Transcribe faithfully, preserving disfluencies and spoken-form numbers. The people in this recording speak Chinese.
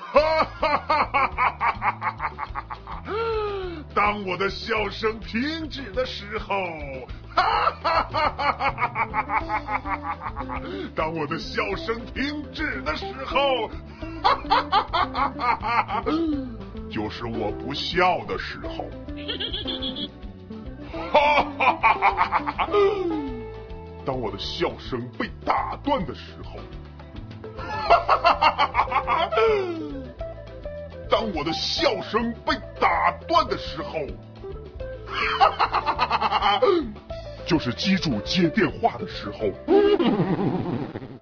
哈哈哈哈哈哈！当我的笑声停止的时候，哈哈哈哈哈哈！当我的笑声停止的时候，哈哈哈哈哈哈！就是我不笑的时候，哈哈哈哈哈哈！当我的笑声被打断的时候，哈哈哈哈哈哈！当我的笑声被打断的时候，哈哈哈哈哈哈！就是机主接电话的时候。